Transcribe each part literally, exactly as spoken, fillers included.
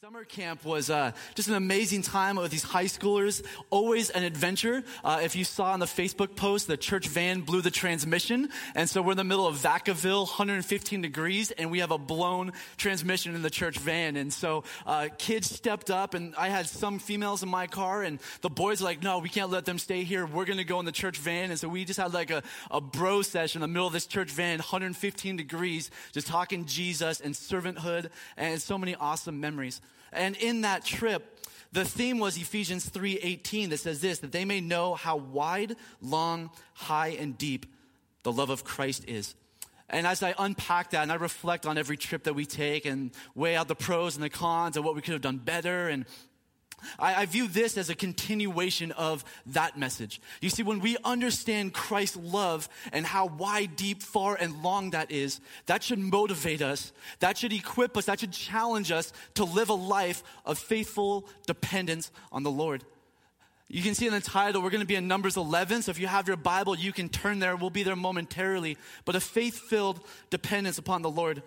Summer camp was uh, just an amazing time with these high schoolers, always an adventure. Uh, if you saw on the Facebook post, the church van blew the transmission, and so we're in the middle of Vacaville, one hundred fifteen degrees, and we have a blown transmission in the church van. And so uh, kids stepped up, and I had some females in my car, and the boys were like, no, we can't let them stay here. We're going to go in the church van. And so we just had like a, a bro session in the middle of this church van, one hundred fifteen degrees, just talking Jesus and servanthood, and so many awesome memories. And in that trip, the theme was Ephesians three eighteen that says this, that they may know how wide, long, high, and deep the love of Christ is. And as I unpack that and I reflect on every trip that we take and weigh out the pros and the cons and what we could have done better, and I, I view this as a continuation of that message. You see, when we understand Christ's love and how wide, deep, far, and long that is, that should motivate us, that should equip us, that should challenge us to live a life of faithful dependence on the Lord. You can see in the title, we're going to be in Numbers eleven, so if you have your Bible, you can turn there. We'll be there momentarily. But a faith-filled dependence upon the Lord.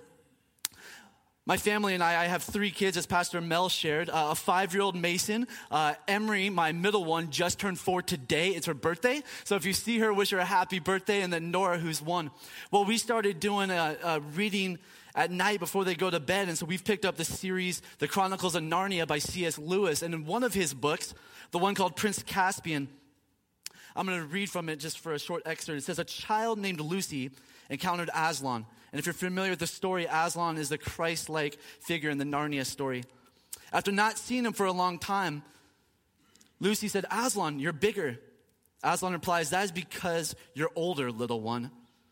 My family and I, I have three kids, as Pastor Mel shared. Uh, a five-year-old Mason. Uh, Emery, my middle one, just turned four today. It's her birthday. So if you see her, wish her a happy birthday. And then Nora, who's one. Well, we started doing a, a reading at night before they go to bed. And so we've picked up the series, The Chronicles of Narnia by C S Lewis. And in one of his books, the one called Prince Caspian, I'm going to read from it just for a short excerpt. It says, a child named Lucy encountered Aslan. And if you're familiar with the story, Aslan is the Christ-like figure in the Narnia story. After not seeing him for a long time, Lucy said, Aslan, you're bigger. Aslan replies, that is because you're older, little one.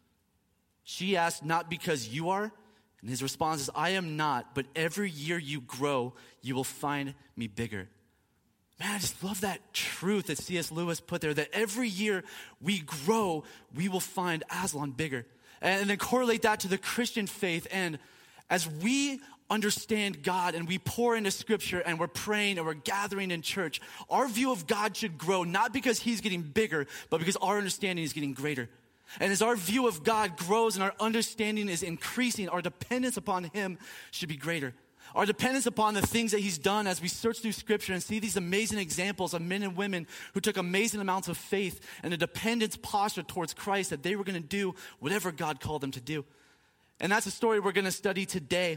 She asked, not because you are? And his response is, I am not, but every year you grow, you will find me bigger. Man, I just love that truth that C S Lewis put there, that every year we grow, we will find Aslan bigger. And then correlate that to the Christian faith. And as we understand God and we pour into Scripture and we're praying and we're gathering in church, our view of God should grow, not because he's getting bigger, but because our understanding is getting greater. And as our view of God grows and our understanding is increasing, our dependence upon him should be greater. Our dependence upon the things that he's done as we search through Scripture and see these amazing examples of men and women who took amazing amounts of faith and a dependence posture towards Christ, that they were going to do whatever God called them to do. And that's a story we're going to study today.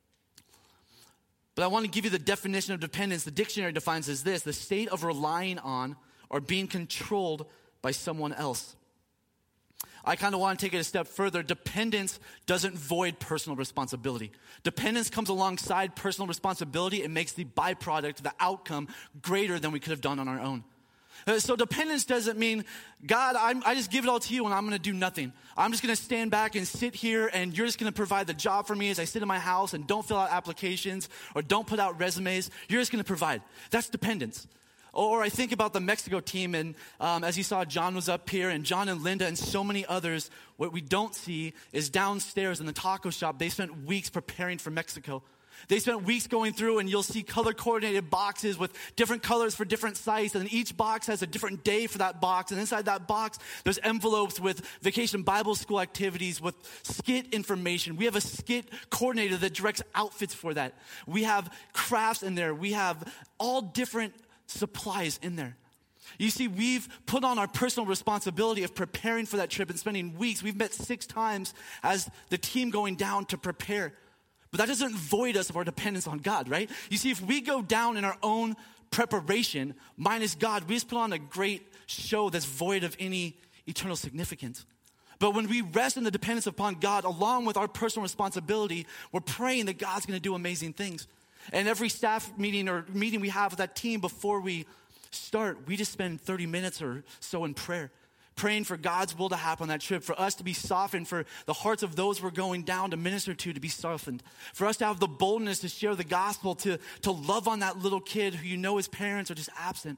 But I want to give you the definition of dependence. The dictionary defines as this: the state of relying on or being controlled by someone else. I kind of want to take it a step further. Dependence doesn't void personal responsibility. Dependence comes alongside personal responsibility. It makes the byproduct, the outcome, greater than we could have done on our own. Uh, so dependence doesn't mean, God, I'm, I just give it all to you and I'm going to do nothing. I'm just going to stand back and sit here and you're just going to provide the job for me as I sit in my house and don't fill out applications or don't put out resumes. You're just going to provide. That's dependence. Or I think about the Mexico team, and um, as you saw, John was up here, and John and Linda and so many others. What we don't see is downstairs in the taco shop, they spent weeks preparing for Mexico. They spent weeks going through, and you'll see color-coordinated boxes with different colors for different sites, and each box has a different day for that box. And inside that box, there's envelopes with vacation Bible school activities, with skit information. We have a skit coordinator that directs outfits for that. We have crafts in there. We have all different supplies in there. You see, we've put on our personal responsibility of preparing for that trip and spending weeks. We've met six times as the team going down to prepare. But that doesn't void us of our dependence on God, right? You see, if we go down in our own preparation, minus God, we just put on a great show that's void of any eternal significance. But when we rest in the dependence upon God, along with our personal responsibility, we're praying that God's going to do amazing things. And every staff meeting or meeting we have with that team before we start, we just spend thirty minutes or so in prayer, praying for God's will to happen on that trip, for us to be softened, for the hearts of those we're going down to minister to to be softened, for us to have the boldness to share the gospel, to, to love on that little kid who you know his parents are just absent.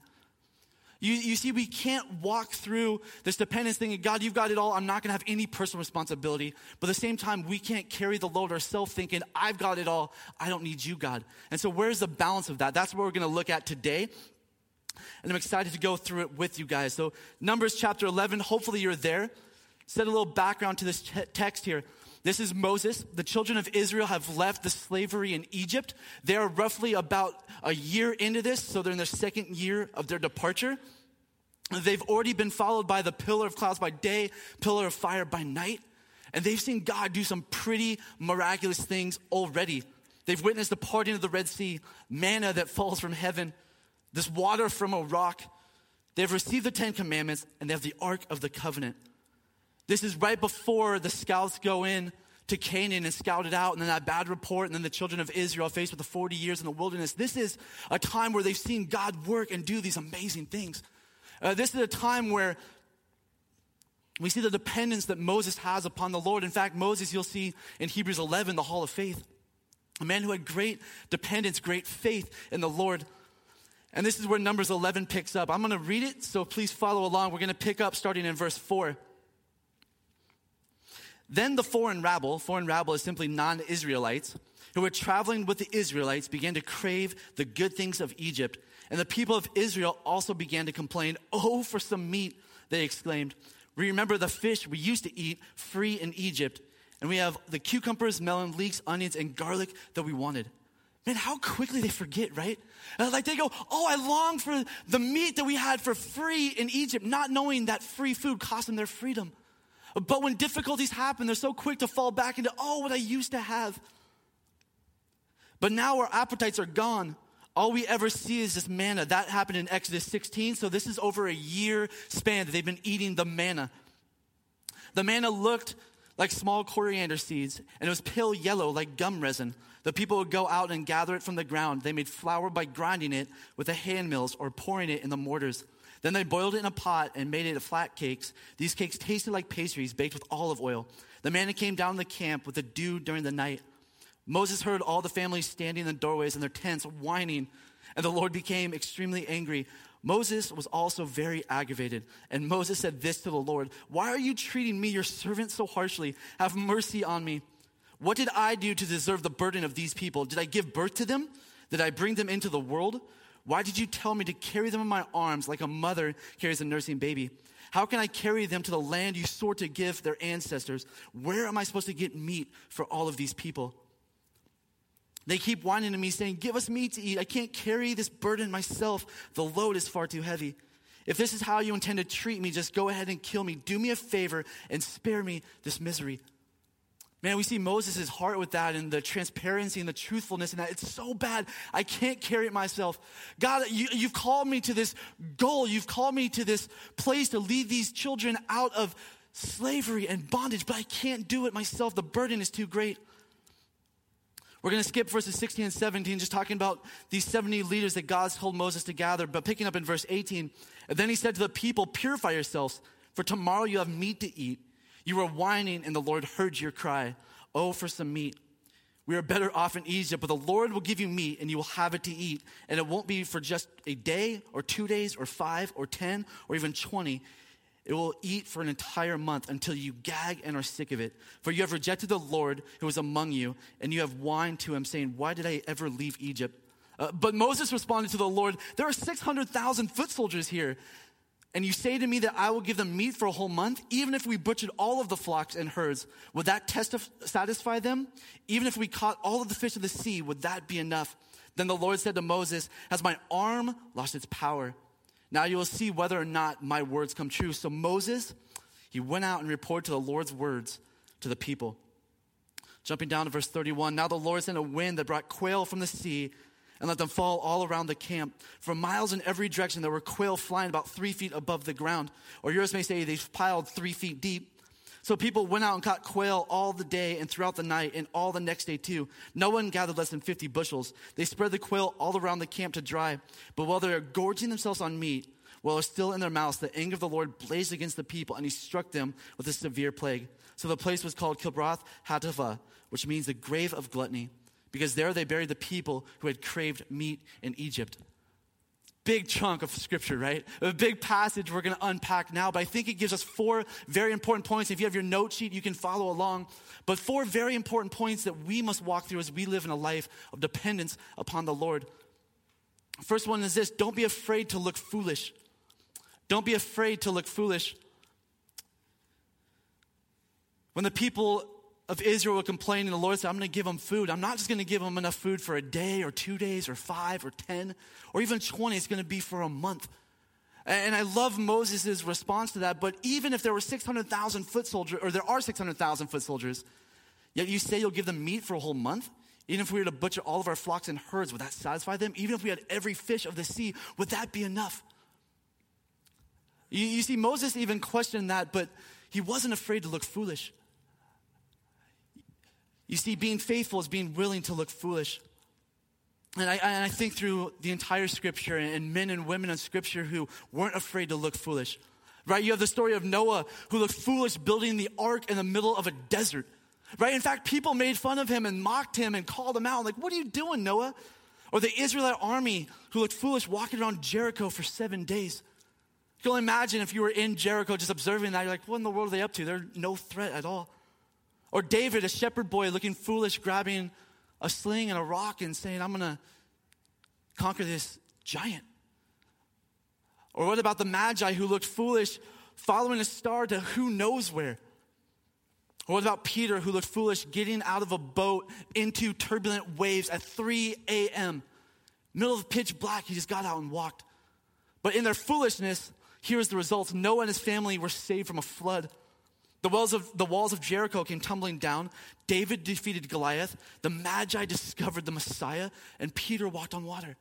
You, you see, we can't walk through this dependence thinking, God, you've got it all. I'm not going to have any personal responsibility. But at the same time, we can't carry the load ourselves thinking, I've got it all. I don't need you, God. And so where's the balance of that? That's what we're going to look at today. And I'm excited to go through it with you guys. So Numbers chapter eleven, hopefully you're there. Set a little background to this te- text here. This is Moses. The children of Israel have left the slavery in Egypt. They are roughly about a year into this, so they're in their second year of their departure. They've already been followed by the pillar of clouds by day, pillar of fire by night. And they've seen God do some pretty miraculous things already. They've witnessed the parting of the Red Sea, manna that falls from heaven, this water from a rock. They've received the Ten Commandments, and they have the Ark of the Covenant. This is right before the scouts go in to Canaan and scout it out, and then that bad report, and then the children of Israel faced with the forty years in the wilderness. This is a time where they've seen God work and do these amazing things. Uh, this is a time where we see the dependence that Moses has upon the Lord. In fact, Moses, you'll see in Hebrews eleven, the Hall of Faith, a man who had great dependence, great faith in the Lord. And this is where Numbers eleven picks up. I'm going to read it, so please follow along. We're going to pick up starting in verse four. Then the foreign rabble, foreign rabble is simply non-Israelites, who were traveling with the Israelites, began to crave the good things of Egypt. And the people of Israel also began to complain. "Oh, for some meat," they exclaimed. "We remember the fish we used to eat free in Egypt. And we have the cucumbers, melon, leeks, onions, and garlic that we wanted." Man, how quickly they forget, right? Like they go, "Oh, I long for the meat that we had for free in Egypt," not knowing that free food cost them their freedom. But when difficulties happen, they're so quick to fall back into, "Oh, what I used to have." But now our appetites are gone. All we ever see is this manna. That happened in Exodus sixteen, so this is over a year span that they've been eating the manna. The manna looked like small coriander seeds, and it was pale yellow like gum resin. The people would go out and gather it from the ground. They made flour by grinding it with the hand mills or pouring it in the mortars. Then they boiled it in a pot and made it flat cakes. These cakes tasted like pastries baked with olive oil. The manna came down the camp with the dew during the night. Moses heard all the families standing in the doorways in their tents whining, and the Lord became extremely angry. Moses was also very aggravated, and Moses said this to the Lord: "Why are you treating me, your servant, so harshly? Have mercy on me. What did I do to deserve the burden of these people? Did I give birth to them? Did I bring them into the world? Why did you tell me to carry them in my arms like a mother carries a nursing baby? How can I carry them to the land you swore to give their ancestors? Where am I supposed to get meat for all of these people?" They keep whining to me, saying, "Give us meat to eat. I can't carry this burden myself. The load is far too heavy. If this is how you intend to treat me, just go ahead and kill me. Do me a favor and spare me this misery." Man, we see Moses' heart with that and the transparency and the truthfulness in that. It's so bad, I can't carry it myself. God, you, you've called me to this goal. You've called me to this place to lead these children out of slavery and bondage, but I can't do it myself. The burden is too great. We're going to skip verses sixteen and seventeen, just talking about these seventy leaders that God's told Moses to gather. But picking up in verse eighteen, and then he said to the people, "Purify yourselves, for tomorrow you have meat to eat. You were whining, and the Lord heard your cry. Oh, for some meat. We are better off in Egypt, but the Lord will give you meat, and you will have it to eat. And it won't be for just a day, or two days, or five, or ten, or even twenty. It will eat for an entire month until you gag and are sick of it. For you have rejected the Lord who is among you, and you have whined to him, saying, 'Why did I ever leave Egypt?' Uh, but Moses responded to the Lord, 'There are six hundred thousand foot soldiers here. And you say to me that I will give them meat for a whole month? Even if we butchered all of the flocks and herds, would that testif- satisfy them? Even if we caught all of the fish of the sea, would that be enough?' Then the Lord said to Moses, 'Has my arm lost its power? Now you will see whether or not my words come true.' So Moses, he went out and reported to the Lord's words to the people." Jumping down to verse thirty-one, "Now the Lord sent a wind that brought quail from the sea and let them fall all around the camp. For miles in every direction there were quail flying about three feet above the ground. Or yours may say they've piled three feet deep. So people went out and caught quail all the day and throughout the night and all the next day too. No one gathered less than fifty bushels. They spread the quail all around the camp to dry. But while they were gorging themselves on meat, while it was still in their mouths, the anger of the Lord blazed against the people, and he struck them with a severe plague. So the place was called Kibroth Hattaavah, which means the grave of gluttony, because there they buried the people who had craved meat in Egypt." Big chunk of scripture, right? A big passage we're going to unpack now, but I think it gives us four very important points. If you have your note sheet, you can follow along. But four very important points that we must walk through as we live in a life of dependence upon the Lord. First one is this: don't be afraid to look foolish. Don't be afraid to look foolish. When the people of Israel were complaining, the Lord said, I'm going to give them food. I'm not just going to give them enough food for a day or two days or five or ten or even twenty. It's going to be for a month. And I love Moses' response to that. But even if there were six hundred thousand foot soldiers, or there are six hundred thousand foot soldiers, yet you say you'll give them meat for a whole month? Even if we were to butcher all of our flocks and herds, would that satisfy them? Even if we had every fish of the sea, would that be enough? You, you see, Moses even questioned that, but he wasn't afraid to look foolish. You see, being faithful is being willing to look foolish. And I, and I think through the entire scripture and men and women in scripture who weren't afraid to look foolish, right? You have the story of Noah who looked foolish building the ark in the middle of a desert, right? In fact, people made fun of him and mocked him and called him out. Like, what are you doing, Noah? Or the Israelite army who looked foolish walking around Jericho for seven days. You can only imagine if you were in Jericho just observing that, you're like, what in the world are they up to? They're no threat at all. Or David, a shepherd boy looking foolish, grabbing a sling and a rock and saying, I'm going to conquer this giant. Or what about the Magi who looked foolish following a star to who knows where? Or what about Peter who looked foolish getting out of a boat into turbulent waves at three a.m. Middle of pitch black, he just got out and walked. But in their foolishness, here's the results. Noah and his family were saved from a flood. The walls of the walls of Jericho came tumbling down. David defeated Goliath. The Magi discovered the Messiah, and Peter walked on water.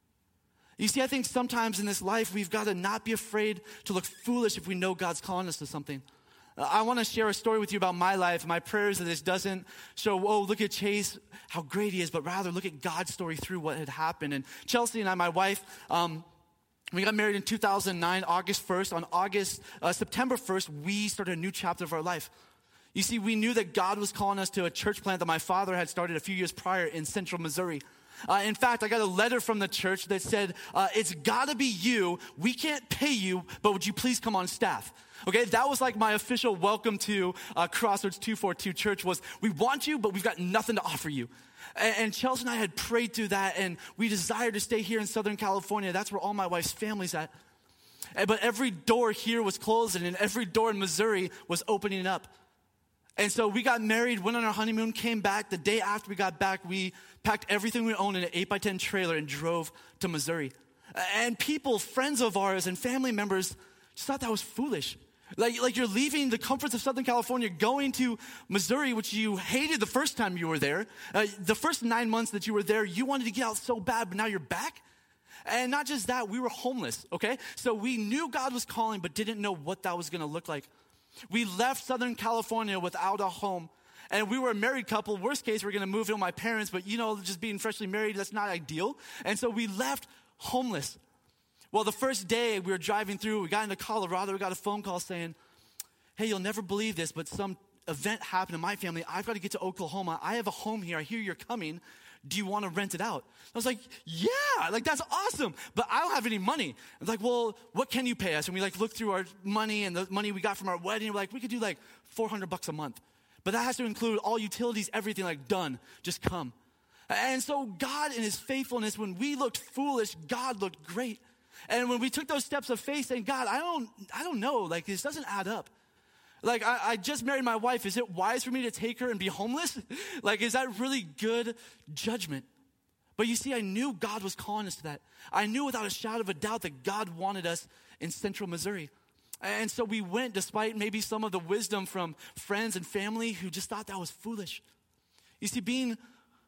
You see, I think sometimes in this life, we've got to not be afraid to look foolish if we know God's calling us to something. Uh, I want to share a story with you about my life. My prayer is that this doesn't show, oh, look at Chase, how great he is, but rather look at God's story through what had happened. And Chelsea and I, my wife, um, we got married in two thousand nine, August first. On August, uh, September first, we started a new chapter of our life. You see, we knew that God was calling us to a church plant that my father had started a few years prior in central Missouri. Uh, in fact, I got a letter from the church that said, uh, it's got to be you. We can't pay you, but would you please come on staff? Okay, that was like my official welcome to uh, Crossroads two forty-two Church was, we want you, but we've got nothing to offer you. And, and Chelsea and I had prayed through that, and we desired to stay here in Southern California. That's where all my wife's family's at. And, but every door here was closing, and every door in Missouri was opening up. And so we got married, went on our honeymoon, came back. The day after we got back, we packed everything we owned in an eight by ten trailer and drove to Missouri. And people, friends of ours and family members just thought that was foolish. Like, like you're leaving the comforts of Southern California, going to Missouri, which you hated the first time you were there. Uh, the first nine months that you were there, you wanted to get out so bad, but now you're back. And not just that, we were homeless, okay? So we knew God was calling, but didn't know what that was going to look like. We left Southern California without a home. And we were a married couple. Worst case, we're going to move in with my parents. But, you know, just being freshly married, that's not ideal. And so we left homeless. Well, the first day we were driving through, we got into Colorado. We got a phone call saying, hey, you'll never believe this, but some event happened in my family. I've got to get to Oklahoma. I have a home here. I hear you're coming. Do you want to rent it out? I was like, yeah, like that's awesome, but I don't have any money. I was like, well, what can you pay us? And we like looked through our money and the money we got from our wedding. We're like, we could do like four hundred bucks a month, but that has to include all utilities, everything. Like done, just come. And so God in his faithfulness, when we looked foolish, God looked great. And when we took those steps of faith saying, God, I don't, I don't know, like this doesn't add up. Like, I, I just married my wife. Is it wise for me to take her and be homeless? Like, is that really good judgment? But you see, I knew God was calling us to that. I knew without a shadow of a doubt that God wanted us in central Missouri. And so we went despite maybe some of the wisdom from friends and family who just thought that was foolish. You see, being,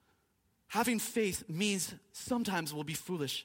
having faith means sometimes we'll be foolish.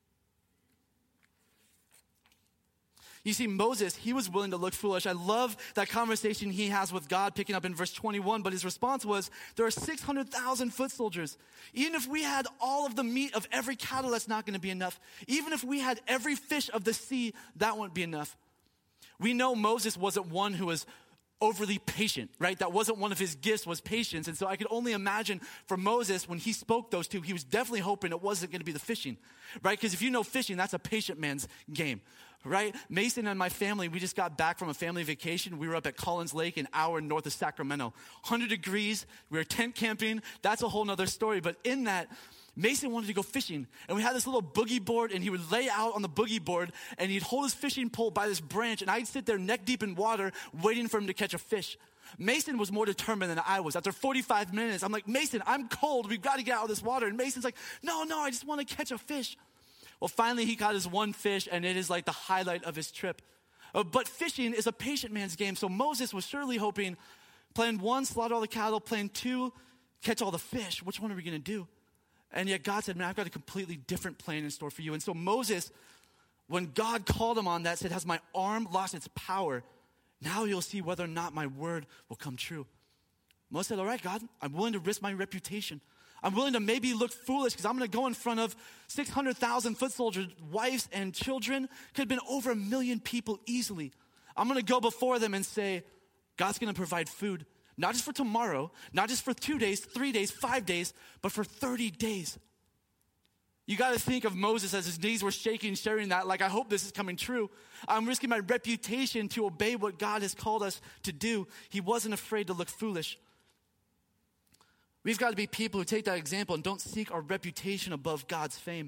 You see, Moses, he was willing to look foolish. I love that conversation he has with God, picking up in verse twenty-one, but his response was, there are six hundred thousand foot soldiers. Even if we had all of the meat of every cattle, that's not going to be enough. Even if we had every fish of the sea, that won't be enough. We know Moses wasn't one who was overly patient, right? That wasn't one of his gifts, was patience. And so I could only imagine for Moses, when he spoke those two, he was definitely hoping it wasn't going to be the fishing, right? Because if you know fishing, that's a patient man's game, right? Mason and my family, we just got back from a family vacation. We were up at Collins Lake, an hour north of Sacramento. one hundred degrees, we were tent camping. That's a whole nother story. But in that, Mason wanted to go fishing, and we had this little boogie board, and he would lay out on the boogie board, and he'd hold his fishing pole by this branch, and I'd sit there neck deep in water waiting for him to catch a fish. Mason was more determined than I was. After forty-five minutes, I'm like, Mason, I'm cold. We've got to get out of this water. And Mason's like, no, no, I just want to catch a fish. Well, finally, he caught his one fish, and it is like the highlight of his trip. Uh, but fishing is a patient man's game, so Moses was surely hoping, plan one, slaughter all the cattle, plan two, catch all the fish. Which one are we going to do? And yet God said, man, I've got a completely different plan in store for you. And so Moses, when God called him on that, said, has my arm lost its power? Now you'll see whether or not my word will come true. Moses said, all right, God, I'm willing to risk my reputation. I'm willing to maybe look foolish because I'm going to go in front of six hundred thousand foot soldiers, wives and children. Could have been over a million people easily. I'm going to go before them and say, God's going to provide food, not just for tomorrow, not just for two days, three days, five days, but for thirty days. You got to think of Moses as his knees were shaking, sharing that, like, I hope this is coming true. I'm risking my reputation to obey what God has called us to do. He wasn't afraid to look foolish. We've got to be people who take that example and don't seek our reputation above God's fame.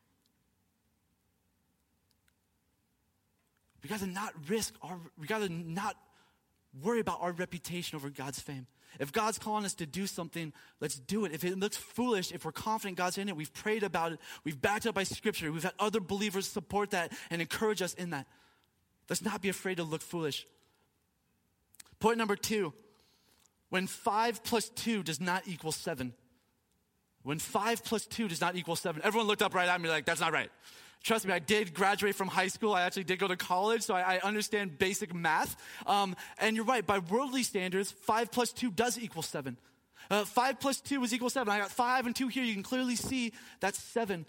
We got to not risk our, we got to not worry about our reputation over God's fame. If God's calling us to do something, let's do it. If it looks foolish, if we're confident God's in it, we've prayed about it, we've backed up by scripture, we've had other believers support that and encourage us in that. Let's not be afraid to look foolish. Point number two, when five plus two does not equal seven. When five plus two does not equal seven. Everyone looked up right at me like, that's not right. Trust me, I did graduate from high school. I actually did go to college, so I, I understand basic math. Um, and you're right, by worldly standards, five plus two does equal seven. Uh, five plus two is equal seven. I got five and two here. You can clearly see that's seven.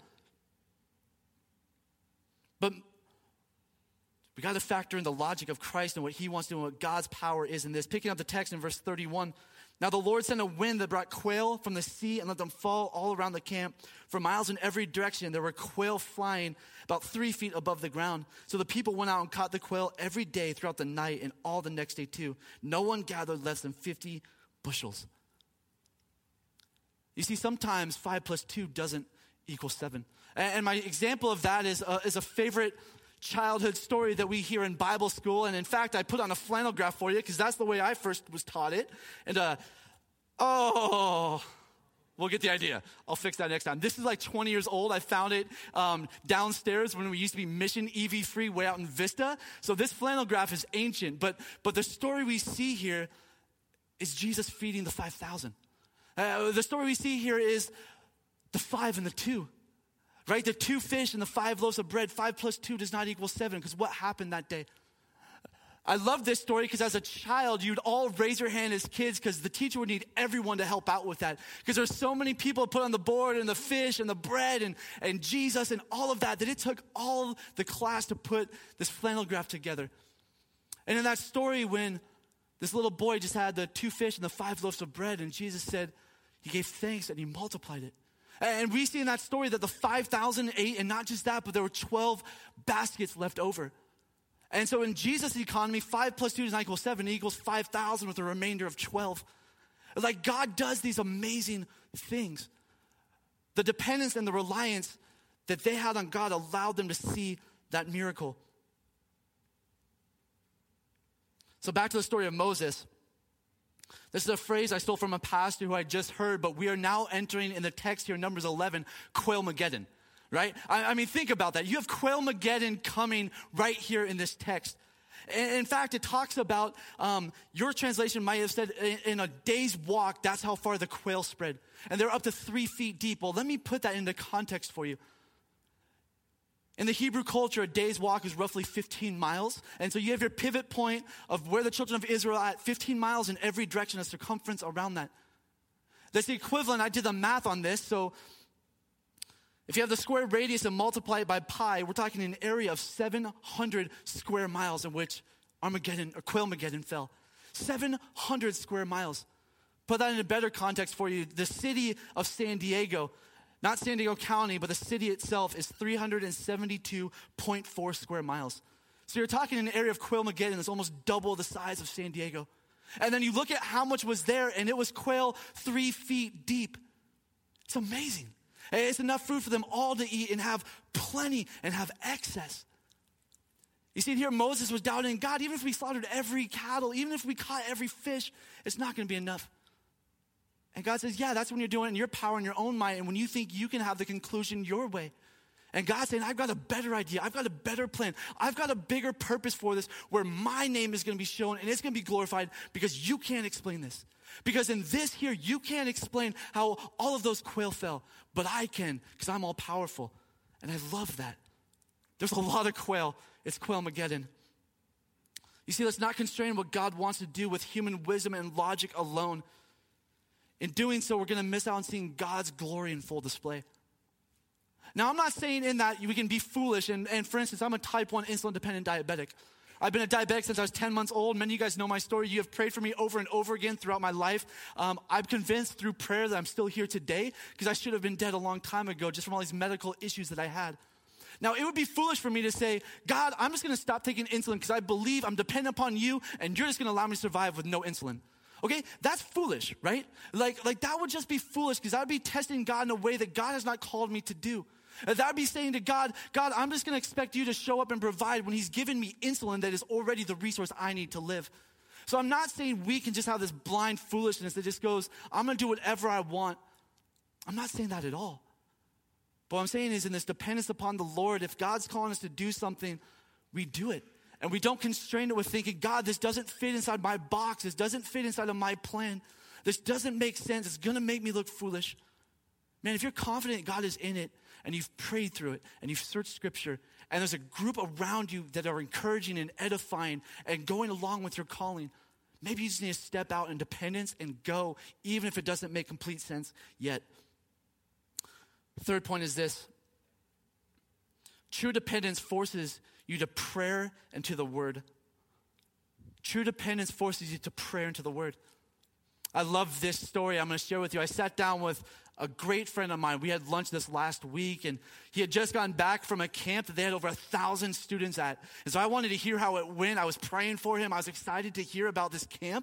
But we got to factor in the logic of Christ and what he wants to do and what God's power is in this. Picking up the text in verse thirty-one. Now the Lord sent a wind that brought quail from the sea and let them fall all around the camp for miles in every direction. There were quail flying about three feet above the ground. So the people went out and caught the quail every day throughout the night and all the next day too. No one gathered less than fifty bushels. You see, sometimes five plus two doesn't equal seven. And my example of that is a, is a favorite childhood story that we hear in Bible school. And in fact, I put on a flannel graph for you because that's the way I first was taught it. And, uh, oh, we'll get the idea. I'll fix that next time. This is like twenty years old. I found it um, downstairs when we used to be Mission E V free way out in Vista. So this flannel graph is ancient. But, but the story we see here is Jesus feeding the five thousand. Uh, the story we see here is the five and the two. Right? The two fish and the five loaves of bread, five plus two does not equal seven, because what happened that day? I love this story because as a child, you'd all raise your hand as kids because the teacher would need everyone to help out with that. Because there's so many people put on the board and the fish and the bread and, and Jesus and all of that, that it took all the class to put this flannel graph together. And in that story, when this little boy just had the two fish and the five loaves of bread, and Jesus said he gave thanks and he multiplied it. And we see in that story that the five thousand ate, and not just that, but there were twelve baskets left over. And so in Jesus' economy, five plus two does not equal seven. It equals five thousand with a remainder of twelve. Like God does these amazing things. The dependence and the reliance that they had on God allowed them to see that miracle. So back to the story of Moses. This is a phrase I stole from a pastor who I just heard, but we are now entering in the text here, Numbers eleven, Quailmageddon, right? I, I mean, think about that. You have Quailmageddon coming right here in this text. And in fact, it talks about, um, your translation might have said, in, in a day's walk, that's how far the quail spread. And they're up to three feet deep. Well, let me put that into context for you. In the Hebrew culture, a day's walk is roughly fifteen miles. And so you have your pivot point of where the children of Israel are at, fifteen miles in every direction, a circumference around that. That's the equivalent. I did the math on this. So if you have the square radius and multiply it by pi, we're talking an area of seven hundred square miles in which Armageddon or Quailmageddon fell. seven hundred square miles. Put that in a better context for you. The city of San Diego, not San Diego County, but the city itself is three hundred seventy-two point four square miles. So you're talking an area of Quailmageddon that's almost double the size of San Diego. And then you look at how much was there, and it was quail three feet deep. It's amazing. It's enough food for them all to eat and have plenty and have excess. You see, here Moses was doubting God. Even if we slaughtered every cattle, even if we caught every fish, it's not going to be enough. And God says, yeah, that's when you're doing it in your power and your own might, and when you think you can have the conclusion your way. And God's saying, I've got a better idea. I've got a better plan. I've got a bigger purpose for this where my name is going to be shown and it's going to be glorified because you can't explain this. Because in this here, you can't explain how all of those quail fell, but I can because I'm all powerful. And I love that. There's a lot of quail. It's Quail-mageddon. You see, let's not constrain what God wants to do with human wisdom and logic alone. In doing so, we're going to miss out on seeing God's glory in full display. Now, I'm not saying in that we can be foolish. And, and for instance, I'm a type one insulin-dependent diabetic. I've been a diabetic since I was ten months old. Many of you guys know my story. You have prayed for me over and over again throughout my life. Um, I'm convinced through prayer that I'm still here today because I should have been dead a long time ago just from all these medical issues that I had. Now, it would be foolish for me to say, God, I'm just going to stop taking insulin because I believe I'm dependent upon you and you're just going to allow me to survive with no insulin. Okay, that's foolish, right? Like, like that would just be foolish because that would be testing God in a way that God has not called me to do. That would be saying to God, God, I'm just going to expect you to show up and provide when he's given me insulin that is already the resource I need to live. So I'm not saying we can just have this blind foolishness that just goes, I'm going to do whatever I want. I'm not saying that at all. But what I'm saying is in this dependence upon the Lord, if God's calling us to do something, we do it. And we don't constrain it with thinking, God, this doesn't fit inside my box. This doesn't fit inside of my plan. This doesn't make sense. It's going to make me look foolish. Man, if you're confident God is in it and you've prayed through it and you've searched scripture and there's a group around you that are encouraging and edifying and going along with your calling, maybe you just need to step out in dependence and go, even if it doesn't make complete sense yet. Third point is this. True dependence forces you to prayer and to the word. True dependence forces you to prayer and to the word. I love this story I'm going to share with you. I sat down with a great friend of mine. We had lunch this last week, and he had just gotten back from a camp that they had over a thousand students at. And so I wanted to hear how it went. I was praying for him. I was excited to hear about this camp.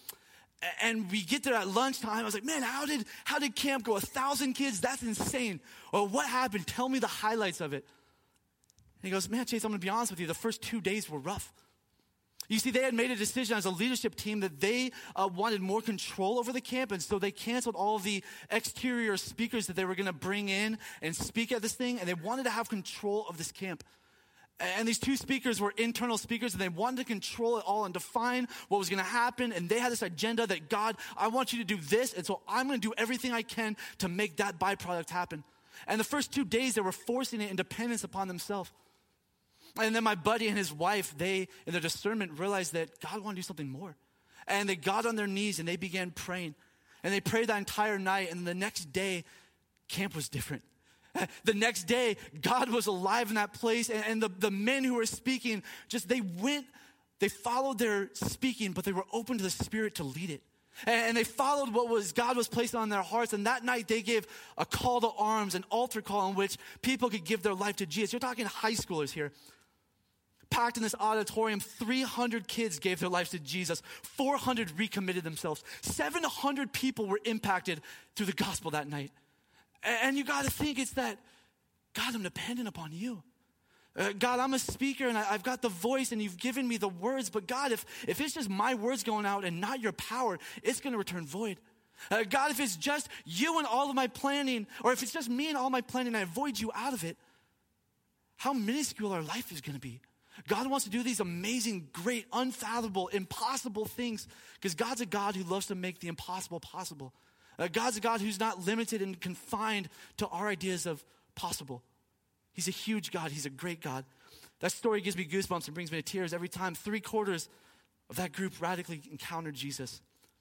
And we get there at lunchtime. I was like, man, how did how did camp go? A thousand kids? That's insane. Well, what happened? Tell me the highlights of it. And he goes, man, Chase, I'm going to be honest with you. The first two days were rough. You see, they had made a decision as a leadership team that they uh, wanted more control over the camp, and so they canceled all of the exterior speakers that they were going to bring in and speak at this thing, and they wanted to have control of this camp. And these two speakers were internal speakers, and they wanted to control it all and define what was going to happen, and they had this agenda that, God, I want you to do this, and so I'm going to do everything I can to make that byproduct happen. And the first two days, they were forcing it in dependence upon themselves. And then my buddy and his wife, they, in their discernment, realized that God wanted to do something more. And they got on their knees and they began praying. And they prayed that entire night. And the next day, camp was different. The next day, God was alive in that place. And, and the, the men who were speaking, just they went, they followed their speaking, but they were open to the Spirit to lead it. And, and they followed what was God was placing on their hearts. And that night, they gave a call to arms, an altar call in which people could give their life to Jesus. You're talking high schoolers here. Packed in this auditorium, three hundred kids gave their lives to Jesus. four hundred recommitted themselves. seven hundred people were impacted through the gospel that night. And you got to think it's that, God, I'm dependent upon you. Uh, God, I'm a speaker and I, I've got the voice and you've given me the words. But God, if, if it's just my words going out and not your power, it's going to return void. Uh, God, if it's just you and all of my planning, or if it's just me and all my planning and I avoid you out of it, how minuscule our life is going to be. God wants to do these amazing, great, unfathomable, impossible things because God's a God who loves to make the impossible possible. Uh, God's a God who's not limited and confined to our ideas of possible. He's a huge God. He's a great God. That story gives me goosebumps and brings me to tears every time three quarters of that group radically encountered Jesus.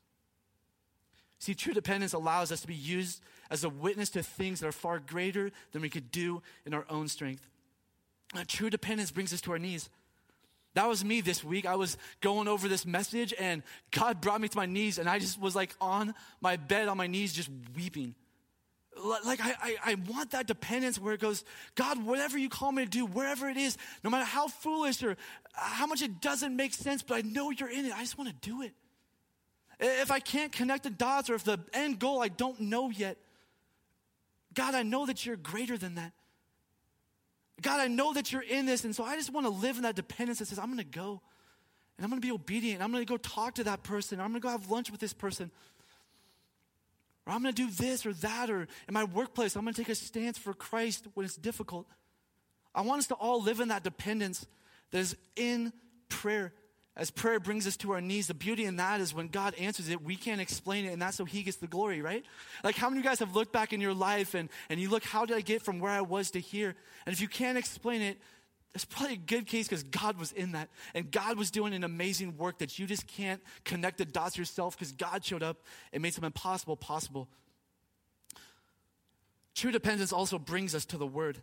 See, true dependence allows us to be used as a witness to things that are far greater than we could do in our own strength. Uh, true dependence brings us to our knees. That was me this week. I was going over this message and God brought me to my knees and I just was like on my bed on my knees just weeping. Like I, I, I want that dependence where it goes, God, whatever you call me to do, wherever it is, no matter how foolish or how much it doesn't make sense, but I know you're in it. I just want to do it. If I can't connect the dots or if the end goal I don't know yet, God, I know that you're greater than that. God, I know that you're in this, and so I just want to live in that dependence that says, I'm going to go, and I'm going to be obedient. I'm going to go talk to that person. I'm going to go have lunch with this person. Or I'm going to do this or that, or in my workplace, I'm going to take a stance for Christ when it's difficult. I want us to all live in that dependence that is in prayer. As prayer brings us to our knees, the beauty in that is when God answers it, we can't explain it, and that's so he gets the glory, right? Like, how many of you guys have looked back in your life and, and you look, how did I get from where I was to here? And if you can't explain it, it's probably a good case because God was in that. And God was doing an amazing work that you just can't connect the dots yourself because God showed up and made something impossible possible. True dependence also brings us to the Word.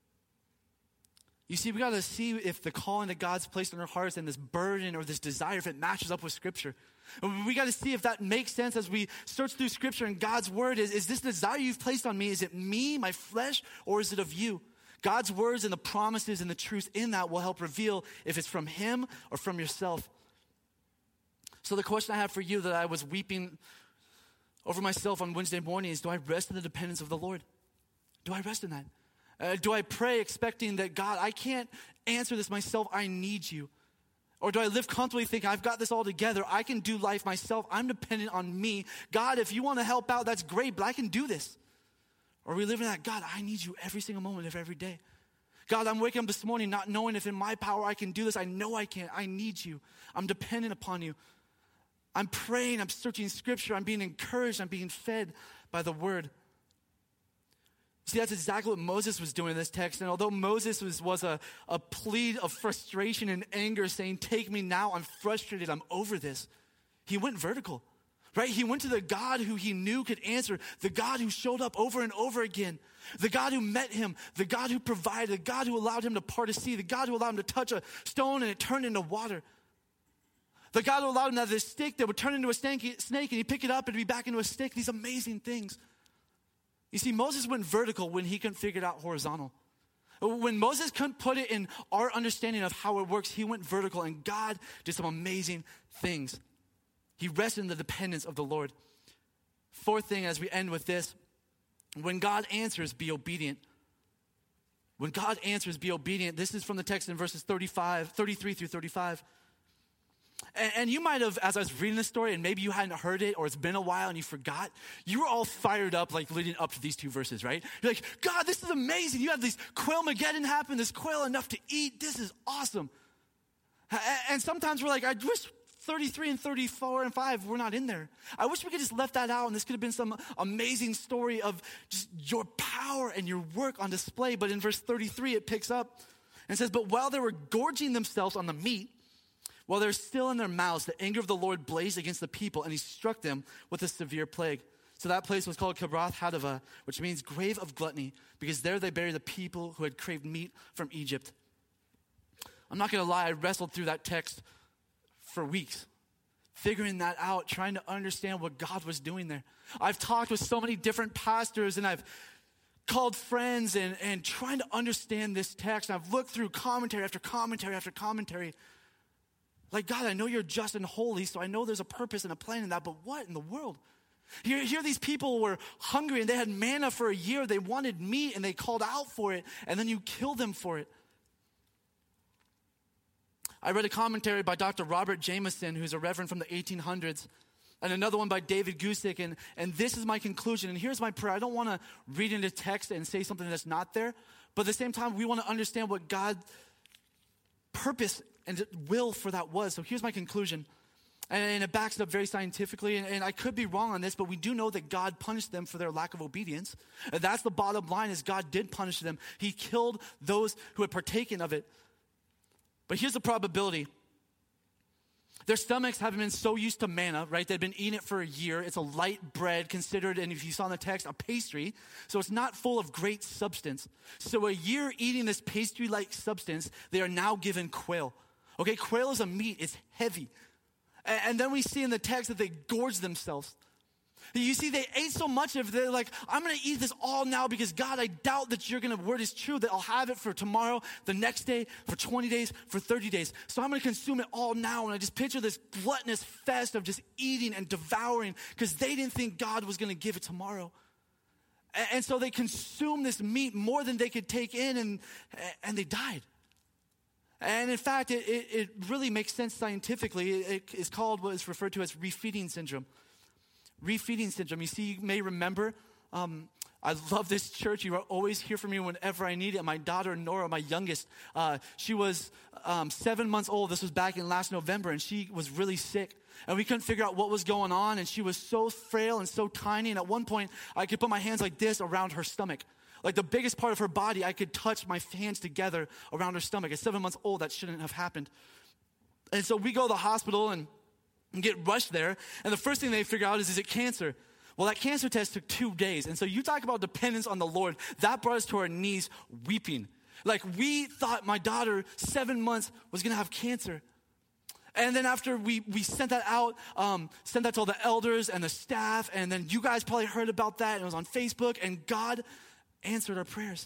You see, we got to see if the calling that God's placed in our hearts and this burden or this desire, if it matches up with Scripture. We got to see if that makes sense as we search through Scripture and God's Word. Is, is this desire you've placed on me, is it me, my flesh, or is it of you? God's words and the promises and the truths in that will help reveal if it's from him or from yourself. So the question I have for you that I was weeping over myself on Wednesday morning is, do I rest in the dependence of the Lord? Do I rest in that? Uh, do I pray expecting that, God, I can't answer this myself, I need you? Or do I live comfortably thinking, I've got this all together, I can do life myself, I'm dependent on me. God, if you want to help out, that's great, but I can do this. Or we live in that, God, I need you every single moment of every day. God, I'm waking up this morning not knowing if in my power I can do this. I know I can't. I need you. I'm dependent upon you. I'm praying. I'm searching Scripture. I'm being encouraged. I'm being fed by the Word. See, that's exactly what Moses was doing in this text. And although Moses was, was a, a plea of frustration and anger saying, take me now, I'm frustrated, I'm over this, he went vertical. Right? He went to the God who he knew could answer, the God who showed up over and over again, the God who met him, the God who provided, the God who allowed him to part a sea, the God who allowed him to touch a stone and it turned into water. The God who allowed him to have this stick that would turn into a snake and he'd pick it up and it'd be back into a stick. These amazing things. You see, Moses went vertical when he couldn't figure it out horizontal. When Moses couldn't put it in our understanding of how it works, he went vertical and God did some amazing things. He rested in the dependence of the Lord. Fourth thing, as we end with this, when God answers, be obedient. When God answers, be obedient. This is from the text in verses thirty-five, thirty-three through thirty-five. And, and you might have, as I was reading this story, and maybe you hadn't heard it, or it's been a while and you forgot, you were all fired up like leading up to these two verses, right? You're like, God, this is amazing. You have this quail-mageddon happen, this quail enough to eat. This is awesome. And sometimes we're like, I wish thirty-three and thirty-four and five, we're not in there. I wish we could just left that out and this could have been some amazing story of just your power and your work on display. But in verse thirty-three, it picks up and says, but while they were gorging themselves on the meat, while they're still in their mouths, the anger of the Lord blazed against the people and he struck them with a severe plague. So that place was called Kibroth Hattaavah, which means grave of gluttony, because there they buried the people who had craved meat from Egypt. I'm not going to lie, I wrestled through that text for weeks, figuring that out, trying to understand what God was doing there. I've talked with so many different pastors and I've called friends and, and trying to understand this text. And I've looked through commentary after commentary after commentary. Like, God, I know you're just and holy, so I know there's a purpose and a plan in that, but what in the world? Here, here these people were hungry and they had manna for a year. They wanted meat and they called out for it, and then you kill them for it. I read a commentary by Doctor Robert Jameson, who's a reverend from the eighteen hundreds, and another one by David Gusick, and, and this is my conclusion, and here's my prayer. I don't want to read into text and say something that's not there, but at the same time, we want to understand what God's purpose and will for that was. So here's my conclusion, and, and it backs it up very scientifically, and, and I could be wrong on this, but we do know that God punished them for their lack of obedience. And that's the bottom line, is God did punish them. He killed those who had partaken of it. But here's the probability. Their stomachs haven't been so used to manna, right? They've been eating it for a year. It's a light bread considered, and if you saw in the text, a pastry. So it's not full of great substance. So a year eating this pastry-like substance, they are now given quail. Okay, quail is a meat. It's heavy. And then we see in the text that they gorge themselves. You see, they ate so much of it, they're like, I'm going to eat this all now because, God, I doubt that you're going to, word is true, that I'll have it for tomorrow, the next day, for twenty days, for thirty days. So I'm going to consume it all now. And I just picture this gluttonous fest of just eating and devouring because they didn't think God was going to give it tomorrow. And, and so they consumed this meat more than they could take in, and, and they died. And in fact, it, it, it really makes sense scientifically. It, it's called what is referred to as refeeding syndrome. Refeeding syndrome. You see, you may remember, um, I love this church. You always hear from me whenever I need it. My daughter, Nora, my youngest, uh, she was um, seven months old. This was back in last November, and she was really sick. And we couldn't figure out what was going on, and she was so frail and so tiny. And at one point, I could put my hands like this around her stomach. Like the biggest part of her body, I could touch my hands together around her stomach. At seven months old, that shouldn't have happened. And so we go to the hospital and, and get rushed there. And the first thing they figure out is, is it cancer? Well, that cancer test took two days. And so you talk about dependence on the Lord. That brought us to our knees weeping. Like we thought my daughter, seven months, was going to have cancer. And then after we, we sent that out, um, sent that to all the elders and the staff. And then you guys probably heard about that. And it was on Facebook. And God answered our prayers.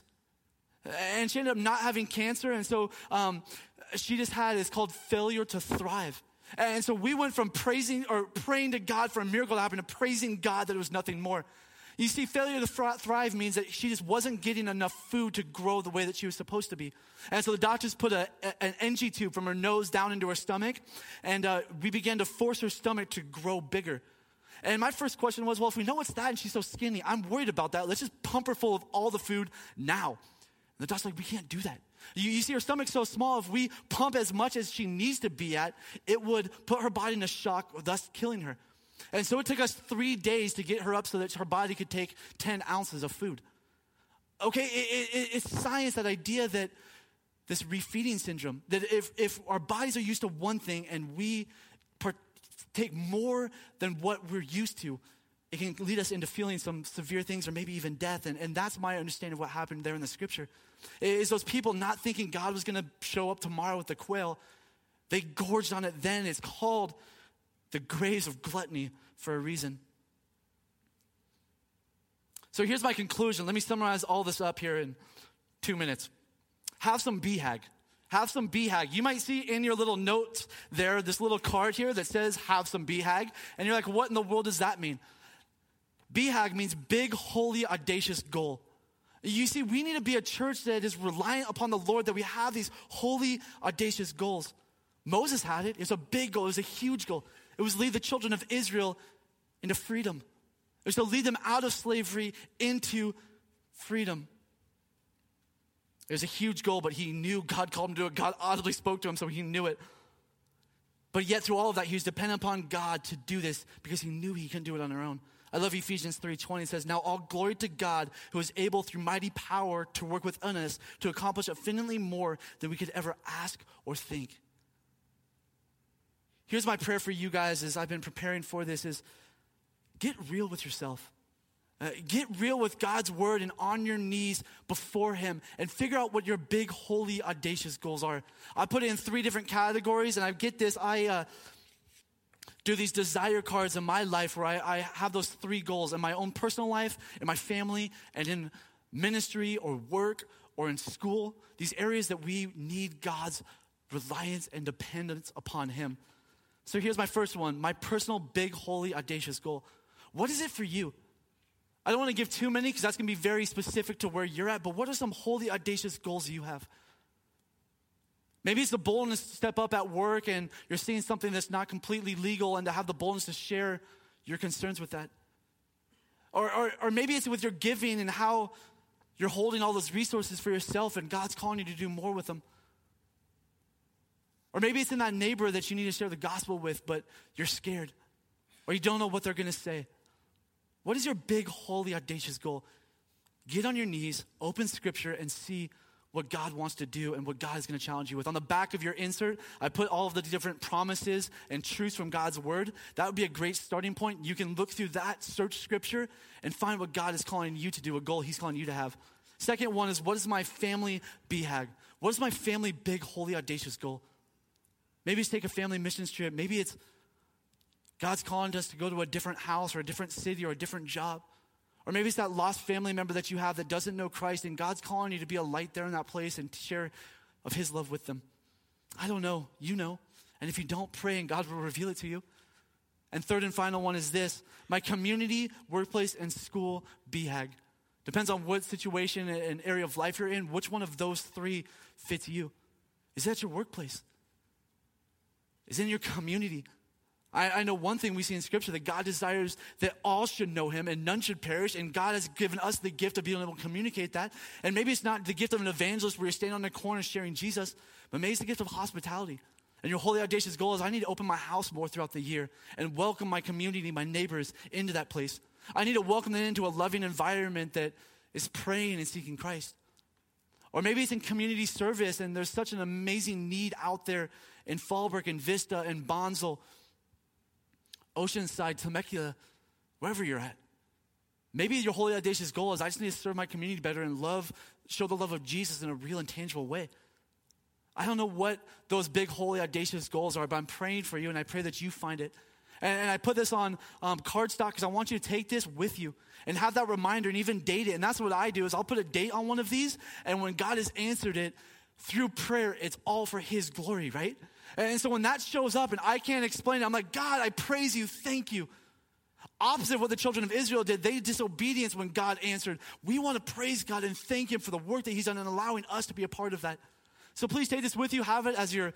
And she ended up not having cancer. And so um, she just had, it's called failure to thrive. And so we went from praising or praying to God for a miracle to happen to praising God that it was nothing more. You see, failure to thrive means that she just wasn't getting enough food to grow the way that she was supposed to be. And so the doctors put a, a, an N G tube from her nose down into her stomach, and uh, we began to force her stomach to grow bigger. And my first question was, well, if we know it's that and she's so skinny, I'm worried about that. Let's just pump her full of all the food now. And the doctor's like, we can't do that. You, you see her stomach's so small, if we pump as much as she needs to be at, it would put her body in a shock, thus killing her. And so it took us three days to get her up so that her body could take ten ounces of food. Okay, it, it, it's science, that idea that this refeeding syndrome, that if, if our bodies are used to one thing and we part, take more than what we're used to, it can lead us into feeling some severe things or maybe even death. And, and that's my understanding of what happened there in the scripture. Is those people not thinking God was going to show up tomorrow with the quail. They gorged on it then. It's called the graves of gluttony for a reason. So here's my conclusion. Let me summarize all this up here in two minutes. Have some B HAG. Have some B HAG. You might see in your little notes there, this little card here that says have some B HAG. And you're like, what in the world does that mean? B HAG means big, holy, audacious goal. You see, we need to be a church that is reliant upon the Lord, that we have these holy, audacious goals. Moses had it. It was a big goal. It was a huge goal. It was to lead the children of Israel into freedom. It was to lead them out of slavery into freedom. It was a huge goal, but he knew God called him to do it. God audibly spoke to him, so he knew it. But yet through all of that, he was dependent upon God to do this because he knew he couldn't do it on their own. I love Ephesians three twenty. It says, now all glory to God who is able through mighty power to work within us to accomplish infinitely more than we could ever ask or think. Here's my prayer for you guys as I've been preparing for this is get real with yourself. Uh, get real with God's word and on your knees before him and figure out what your big, holy, audacious goals are. I put it in three different categories, and I get this. I uh, do these desire cards in my life where I, I have those three goals in my own personal life, in my family, and in ministry or work or in school. These areas that we need God's reliance and dependence upon him. So here's my first one, my personal big, holy, audacious goal. What is it for you? I don't want to give too many because that's going to be very specific to where you're at, but what are some holy, audacious goals you have? Maybe it's the boldness to step up at work and you're seeing something that's not completely legal and to have the boldness to share your concerns with that. Or, or, or maybe it's with your giving and how you're holding all those resources for yourself and God's calling you to do more with them. Or maybe it's in that neighbor that you need to share the gospel with, but you're scared or you don't know what they're going to say. What is your big, holy, audacious goal? Get on your knees, open scripture, and see what God wants to do and what God is going to challenge you with. On the back of your insert, I put all of the different promises and truths from God's word. That would be a great starting point. You can look through that, search scripture, and find what God is calling you to do, a goal he's calling you to have. Second one is, what is my family B HAG? What is my family big, holy, audacious goal? Maybe it's take a family missions trip. Maybe it's God's calling us to go to a different house or a different city or a different job. Or maybe it's that lost family member that you have that doesn't know Christ and God's calling you to be a light there in that place and to share of his love with them. I don't know. You know. And if you don't pray, and God will reveal it to you. And third and final one is this, my community, workplace, and school B HAG. Depends on what situation and area of life you're in. Which one of those three fits you? Is that your workplace? Is it in your community? I, I know one thing we see in Scripture, that God desires that all should know him and none should perish. And God has given us the gift of being able to communicate that. And maybe it's not the gift of an evangelist where you're standing on the corner sharing Jesus, but maybe it's the gift of hospitality. And your holy, audacious goal is, I need to open my house more throughout the year and welcome my community, my neighbors into that place. I need to welcome them into a loving environment that is praying and seeking Christ. Or maybe it's in community service and there's such an amazing need out there in Fallbrook and Vista and Bonsall, Oceanside, Temecula, wherever you're at. Maybe your holy, audacious goal is, I just need to serve my community better and love, show the love of Jesus in a real and tangible way. I don't know what those big, holy, audacious goals are, but I'm praying for you, and I pray that you find it. And, and I put this on um, cardstock because I want you to take this with you and have that reminder and even date it. And that's what I do, is I'll put a date on one of these, and when God has answered it through prayer, it's all for his glory, right? And so when that shows up and I can't explain it, I'm like, God, I praise you, thank you. Opposite of what the children of Israel did, they disobedience when God answered. We want to praise God and thank him for the work that he's done and allowing us to be a part of that. So please take this with you, have it as your,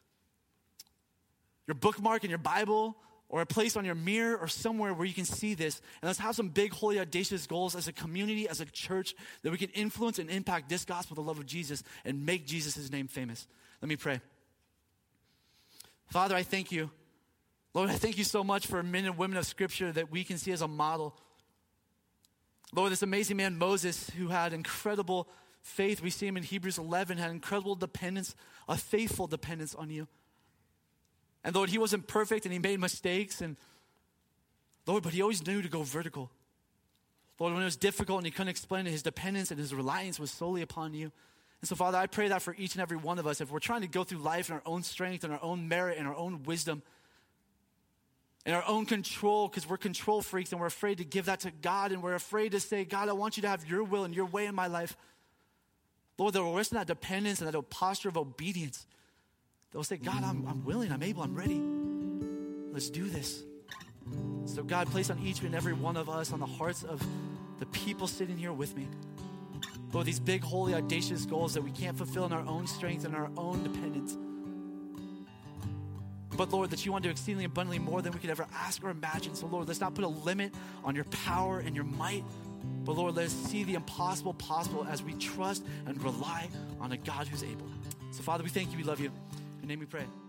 your bookmark in your Bible, or a place on your mirror or somewhere where you can see this. And let's have some big, holy, audacious goals as a community, as a church, that we can influence and impact this gospel, the love of Jesus, and make Jesus' name famous. Let me pray. Father, I thank you. Lord, I thank you so much for men and women of Scripture that we can see as a model. Lord, this amazing man, Moses, who had incredible faith. We see him in Hebrews eleven, had incredible dependence, a faithful dependence on you. And Lord, he wasn't perfect and he made mistakes. And Lord, but he always knew to go vertical. Lord, when it was difficult and he couldn't explain it, his dependence and his reliance was solely upon you. And so, Father, I pray that for each and every one of us, if we're trying to go through life in our own strength and our own merit and our own wisdom and our own control, because we're control freaks and we're afraid to give that to God, and we're afraid to say, God, I want you to have your will and your way in my life. Lord, that we'll rest in that dependence and that posture of obedience. They'll say, God, I'm, I'm willing, I'm able, I'm ready. Let's do this. So God, place on each and every one of us, on the hearts of the people sitting here with me, Lord, these big, holy, audacious goals that we can't fulfill in our own strength and our own dependence. But Lord, that you want to do exceedingly abundantly more than we could ever ask or imagine. So Lord, let's not put a limit on your power and your might, but Lord, let us see the impossible possible as we trust and rely on a God who's able. So Father, we thank you, we love you. In your name we pray.